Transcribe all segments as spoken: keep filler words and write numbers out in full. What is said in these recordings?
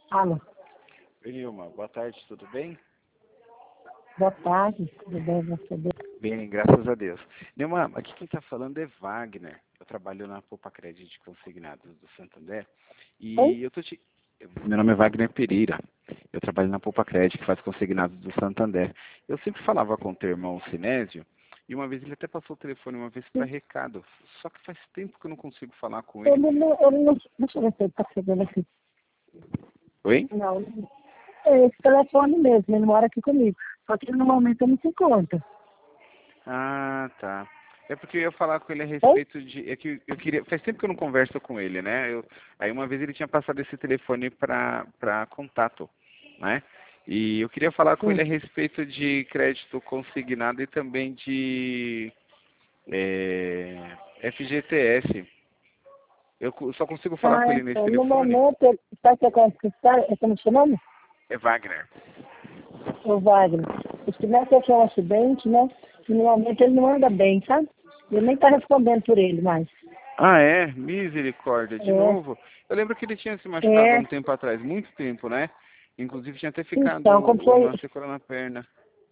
Alô, Oi, Nilma, boa tarde, tudo bem? boa tarde, tudo bem você? Bem, graças a Deus. Nilma, aqui quem está falando é Wagner. Eu trabalho na Poupa Crédito Consignados do Santander Oi? e eu tô te... Meu nome é Wagner Pereira. Eu trabalho na Poupa Crédito, que faz consignados do Santander. Eu sempre falava com o teu irmão Sinésio e uma vez ele até passou o telefone uma vez para recado. Só que faz tempo que eu não consigo falar com ele. Ele não, ele não, deixa eu ver se ele está chegando aqui. Oi? Não, é esse telefone mesmo, ele mora aqui comigo. Só que no momento ele não se encontra. Ah, tá. É porque eu ia falar com ele a Oi? respeito de. É que eu queria. Faz tempo que eu não converso com ele, né? Eu, aí uma vez ele tinha passado esse telefone para para contato, né? E eu queria falar com Sim. ele a respeito de crédito consignado e também de é, F G T S. Eu co- só consigo falar com Ah, ele nesse então, no telefone. momento, ele sabe o que acontece? É como chamamos? É Wagner. O Wagner. Se não que foi um acidente, né? E no momento ele não anda bem, sabe? Eu nem está respondendo por ele mais. Ah, é? Misericórdia. De É, novo. Eu lembro que ele tinha se machucado há é. um tempo atrás, muito tempo, né? Inclusive tinha até ficado Então, como foi? uma sequela na perna.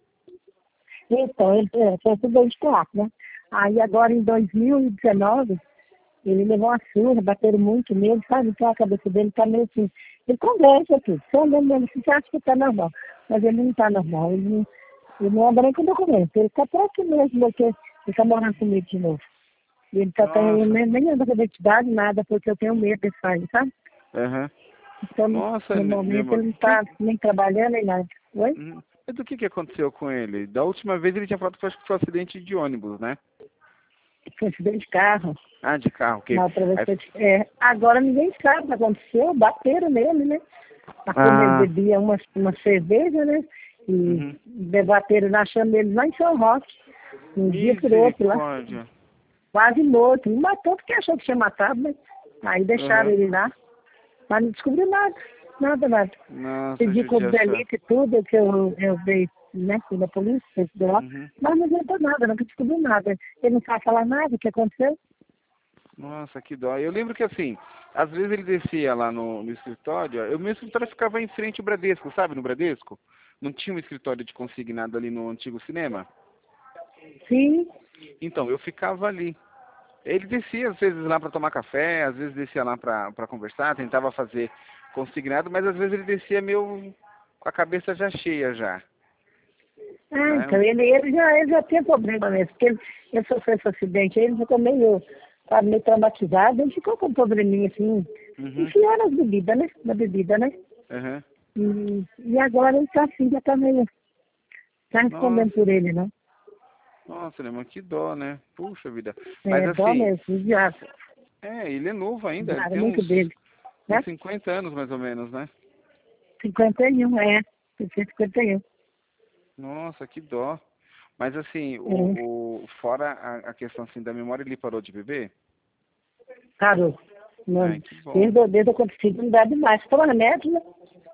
Então, ele é, foi acidente de carro, né? Aí agora em dois mil e dezenove, ele levou uma surra, bateram muito nele, sabe? Então a cabeça dele tá meio assim. Ele conversa tudo. Você andando nele, você acha que tá normal. Mas ele não tá normal. Ele não, ele não anda nem com documento. Ele tá por aqui mesmo, porque ele tá morando comigo de novo. E ele tá tendo, Nossa. nem, nem anda com identidade, nada, porque eu tenho medo desse pai, sabe? Aham. Então, Nossa, no Ne- momento, Neuma. ele não Quem... tá nem trabalhando nem nada. Oi? Hum, Mas do que que aconteceu com ele? Da última vez ele tinha falado que acho que foi um acidente de ônibus, né? Foi acidente de carro. Ah, de carro, que... Na outra vez Aí... que eu te- é, agora ninguém sabe o que aconteceu, bateram nele, né? A como ele Ah, bebia uma, uma cerveja, né? E uhum. debateram achando ele lá em São Roque, um dia por outro lá, Misericórdia. quase morto. Não matou porque achou que tinha matado, né? Aí deixaram Aham. ele lá, mas não descobriu nada, nada, nada. Nossa, Pedi pro judiação. delito e tudo, que eu, eu dei, né, fui na polícia, fui lá, Uhum. mas não adiantou nada, nunca descobriu nada. Ele não sabe falar nada, o que aconteceu? Nossa, que dó. Eu lembro que assim, às vezes ele descia lá no, no escritório, eu, meu escritório ficava em frente ao Bradesco, sabe, no Bradesco? Não tinha um escritório de consignado ali no antigo cinema? Sim, Então, eu ficava ali. Ele descia às vezes lá para tomar café, às vezes descia lá para para conversar, tentava fazer consignado, mas às vezes ele descia meio com a cabeça já cheia já, ah, né? então ele, ele, já, ele já tem problema mesmo, porque ele, ele sofreu esse acidente, aí ele ficou meio, sabe, meio traumatizado, ele ficou com um probleminha assim, Uhum, enfiou nas bebidas, né? Na bebida, né? uhum. E, e agora ele tá assim, já tá meio, tá respondendo por Nossa, ele, não. nossa, né, mas que dó, né? Puxa vida. Mas É dó assim, mesmo, judiado, é, ele é novo ainda, ele judiado tem muito uns, dele, né? uns cinquenta anos mais ou menos, né? cinquenta e um, é, cinquenta e um. Nossa, que dó. Mas assim, É, o, o fora a, a questão assim da memória, ele parou de beber? parou. Não, Ai, que bom. desde, desde o acontecido não dá demais. Toma remédio, né?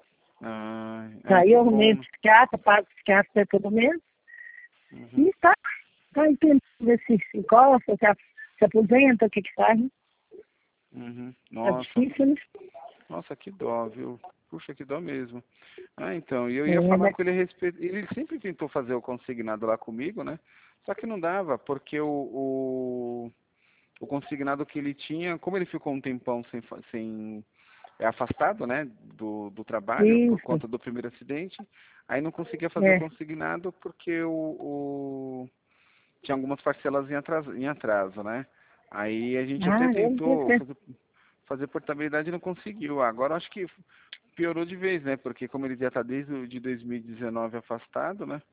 Ai, ai, Aí que eu arrumei um bom. psiquiatra, pago psiquiatra todo mês. Uhum, E tá, tá entendendo se se encosta, se, a- se aposenta, o que que faz, né? uhum. Tá Nossa. difícil, né? Nossa, que dó, viu? Puxa, que dó mesmo. Ah, então, e eu ia É, falar mas, com ele a respeito. Ele sempre tentou fazer o consignado lá comigo, né? Só que não dava, porque o, o, o consignado que ele tinha, como ele ficou um tempão sem, fa- sem é afastado, né, do, do trabalho por isso, conta do primeiro acidente, aí não conseguia fazer o é. consignado porque o, o tinha algumas parcelas em atraso, em atraso, né? Aí a gente até Ah, ele deve tentou ser. fazer, fazer portabilidade e não conseguiu. Agora acho que piorou de vez, né? Porque como ele já está desde o de dois mil e dezenove afastado, né?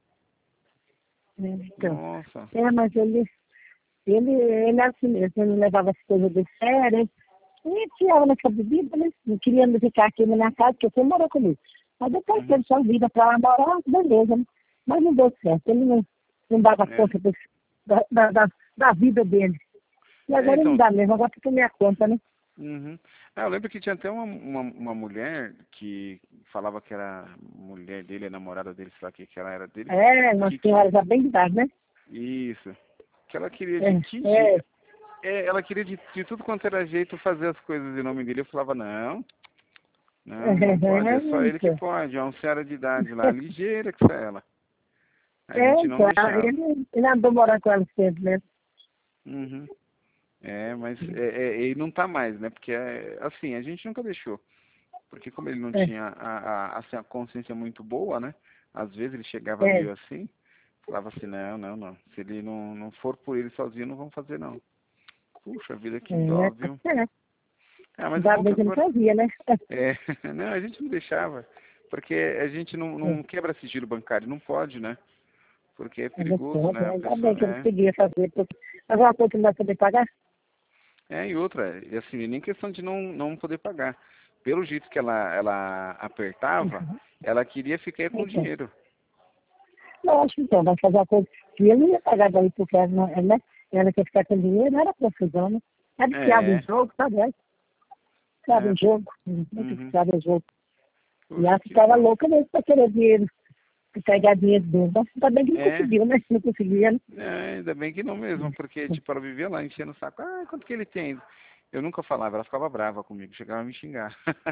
É, então. Nossa. É, mas ele, ele, ele é assim mesmo, ele levava as coisas de sério, e tirava nessa bebida, né? Não queria me ficar aqui na minha casa, porque você morou comigo. Mas depois que Uhum. ele sua vida para lá morar, beleza, né? Mas não deu certo, ele não, não dava É. conta desse, da, da, da, da vida dele. E É, agora não então. dá mesmo, agora fica minha conta, né? Uhum. Ah, eu lembro que tinha até uma, uma, uma mulher que falava que era mulher dele, namorada dele, sei lá o que que ela era dele, É, uma que, que senhora já bem de idade, né? isso, que ela queria de que É, je- é, é, ela queria de, de tudo quanto era jeito fazer as coisas em nome dele. Eu falava, não, Não, não pode, é só ele que pode, é uma senhora de idade lá, ligeira que é ela. A É, gente não claro, deixava. ele, ele andou morando com ela sempre mesmo. Uhum. É, mas é, é, ele não tá mais, né? Porque, é, assim, a gente nunca deixou. Porque como ele não É, tinha a, a, assim, a consciência muito boa, né? Às vezes ele chegava é, meio assim, falava assim, não, não, não. Se ele não, não for por ele sozinho, não vão fazer, não. Puxa vida, que dó, é, tá viu? certo. Ah, mas o Ainda bom é que bem que ele agora... fazia, né? É, não, a gente não deixava. Porque a gente não, É, não quebra sigilo bancário, não pode, né? Porque é é muito perigoso, bom, né? né? A Ainda pessoa, bem que ele é, conseguia fazer. Porque... Mas uma coisa que não vai poder pagar? é, e outra, e assim, nem questão de não, não poder pagar. Pelo jeito que ela, ela apertava, Uhum. ela queria ficar com o Então, dinheiro. lógico, então, vai fazer uma coisa que ele não ia pagar daí, porque ela, não- ela, né? Ela quer ficar com dinheiro, era confusão, né? Era viciada em É, jogo, sabe? Era viciada é, em jogo, muito uhum. viciada em jogo. E Puxa, ela que ficava dó. louca mesmo pra querer dinheiro, pra pegar dinheiro dele. Mas ainda bem que não É, conseguiu, né? Não conseguia, né? é, ainda bem que não mesmo, porque, tipo, ela vivia lá enchendo o saco. Ah, quanto que ele tem? Eu nunca falava, ela ficava brava comigo, chegava a me xingar.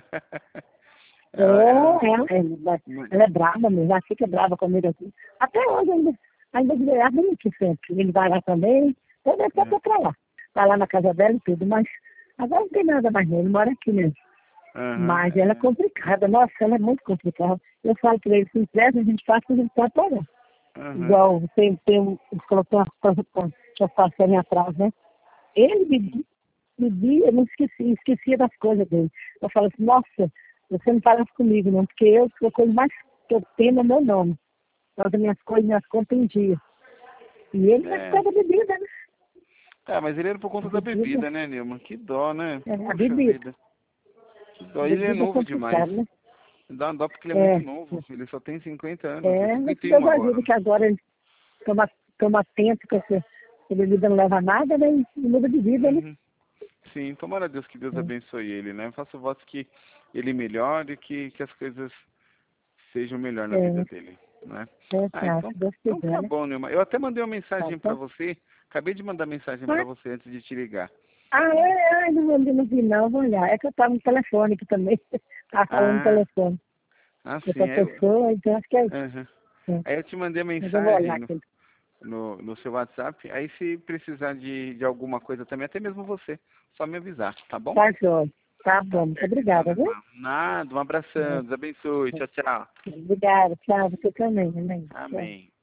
É, Ela, ela, ela, ela, ela é brava mesmo, ela fica brava comigo assim. Até hoje ainda, ainda é bonito sempre. Ele vai lá também, eu devo até pra lá. Vai lá na casa dela e tudo, mas agora não tem nada mais não, ele mora aqui mesmo. aham, Mas ela é é, complicada, nossa, ela é muito complicada. Eu falo pra ele, se quiser, a gente faz, a gente pode pagar. aham, Igual tem, tem um, ele colocou umas coisas que eu faço ali atrás, né? Ele bebia, bebia, eu não esquecia, esquecia das coisas dele. Eu falo assim, nossa, você não parece comigo, não, porque eu, a coisa mais que eu tenho é meu nome. As minhas coisas, minhas contas em dia. E ele vai é. ficar da bebida, né? Ah, mas ele era por A conta da bebida, bebida, né, Nilma? Que dó, né? é, a Puxa bebida. vida. Que A dó. Ele é bebida é novo demais. complicado, né? Dá uma dó porque ele é muito É, novo. Ele só tem cinquenta anos. É é, mas cinquenta que e um Deus agora, ajuda né? que agora ele toma, toma atento, porque a bebida não leva a nada, né? E muda de vida, né? Uhum. Sim, tomara a Deus que Deus É, abençoe ele, né? Faço votos que ele melhore, que, que as coisas sejam melhor na vida é, dele, né? é, Ah, tá, então, se Deus então quiser, tá né? bom, Nilma. Eu até mandei uma Tá, mensagem pra então. você. Acabei de mandar mensagem pra Ah, você antes de te ligar. ah, é, ai, não, não, não vi não, vou olhar. É que eu tava no telefone aqui também. Tava falando no Ah, telefone. ah, Outra sim. Aí eu, pessoa, então acho que é isso. aham. É, Aí eu te mandei a mas eu vou olhar mensagem no, aqui. no, no seu WhatsApp. Aí se precisar de, de alguma coisa também, até mesmo você, só me avisar, tá bom? Tá, João. Tá Tá bom, muito certo, então, obrigada, meu viu? irmão. Nada, um abração, Deus abençoe. É, Tchau, tchau. é. Obrigada, tchau, você também, né? Tchau. Amém.